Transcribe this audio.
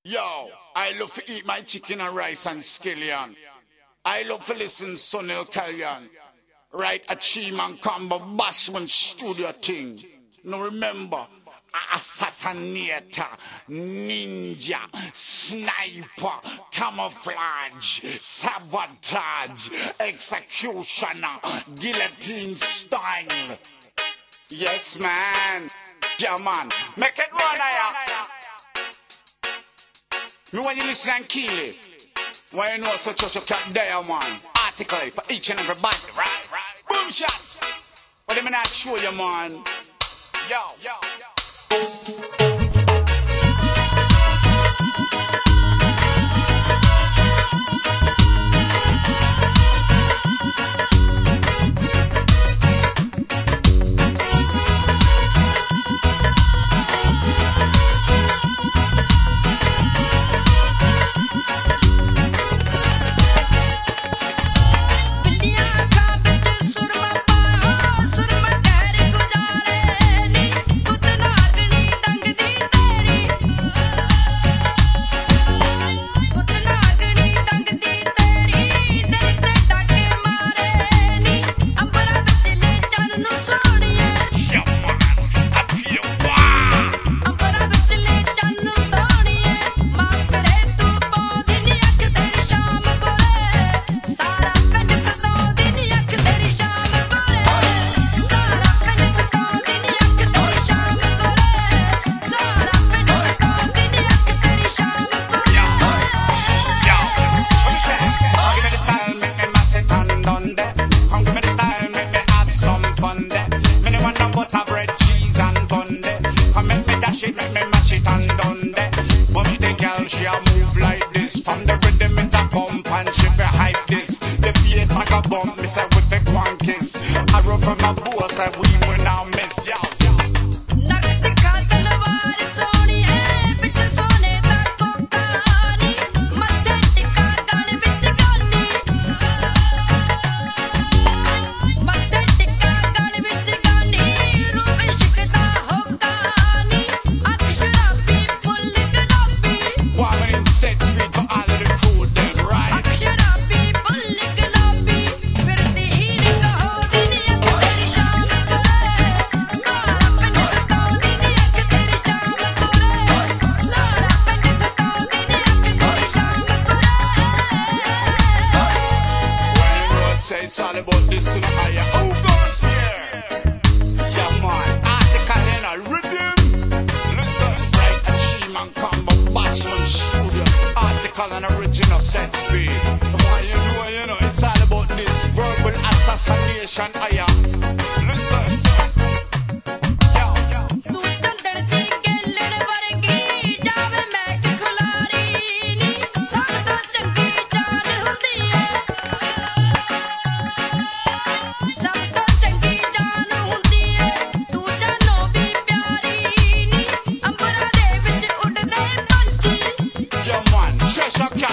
Yo, I love to eat my chicken and rice and scallion. I love to listen Sunil Kalyan. Right, a Chi-Man combo Bashman studio thing. Now remember, assassinator, ninja, sniper, camouflage, sabotage, executioner, guillotine style. Yes, man. Yeah, man. Make it run, me when you listen and kill it. When you know such a cat there, man. Article for each and every band, right? Boom shot. But let me not show you, man. Yo. She a move like this. From the rhythm it a pump and she fi hype this. The bass like a bump, me say we take one kiss. Arrow from my bow say we will now miss ya. It's all about this and higher. Oh, God's here. Yeah, man. Article in a rhythm. Listen, right, a Chi-Man combo Bashman studio. Article and original set speed. You know, it's all about this verbal assassination. Listen. Shut